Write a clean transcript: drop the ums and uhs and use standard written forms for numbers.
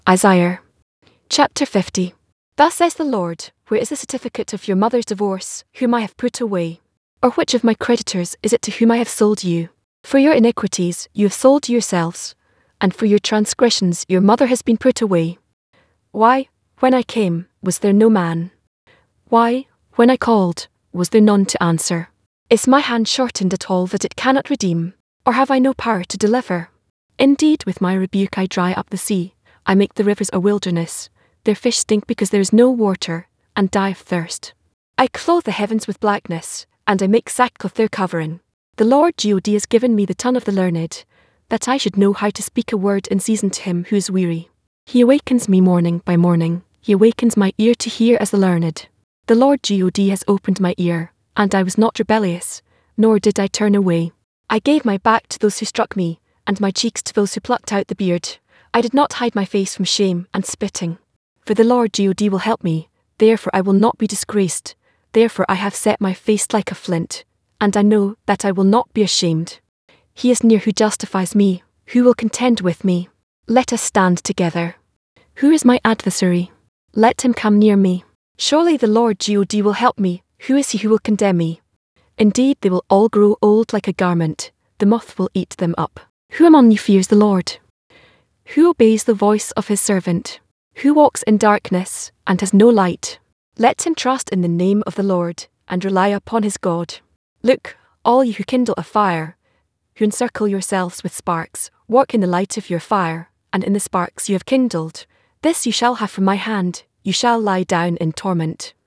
Isaiah. Chapter 50. Thus says the Lord, where is the certificate of your mother's divorce, whom I have put away? Or which of my creditors is it to whom I have sold you? For your iniquities you have sold yourselves, and for your transgressions your mother has been put away. Why, when I came, was there no man? Why, when I called, was there none to answer? Is my hand shortened at all that it cannot redeem, or have I no power to deliver? Indeed, with my rebuke I dry up the sea, I make the rivers a wilderness, their fish stink because there is no water, and die of thirst. I clothe the heavens with blackness, and I make sackcloth their covering. The Lord God has given me the tongue of the learned, that I should know how to speak a word in season to him who is weary. He awakens me morning by morning, he awakens my ear to hear as the learned. The Lord God has opened my ear, and I was not rebellious, nor did I turn away. I gave my back to those who struck me, and my cheeks to those who plucked out the beard. I did not hide my face from shame and spitting. For the Lord God will help me, therefore I will not be disgraced. Therefore I have set my face like a flint, and I know that I will not be ashamed. He is near who justifies me, who will contend with me. Let us stand together. Who is my adversary? Let him come near me. Surely the Lord God will help me, who is he who will condemn me? Indeed they will all grow old like a garment, the moth will eat them up. Who among you fears the Lord? Who obeys the voice of his servant? Who walks in darkness, and has no light? Let him trust in the name of the Lord, and rely upon his God. Look, all you who kindle a fire, who encircle yourselves with sparks, walk in the light of your fire, and in the sparks you have kindled. This you shall have from my hand, you shall lie down in torment.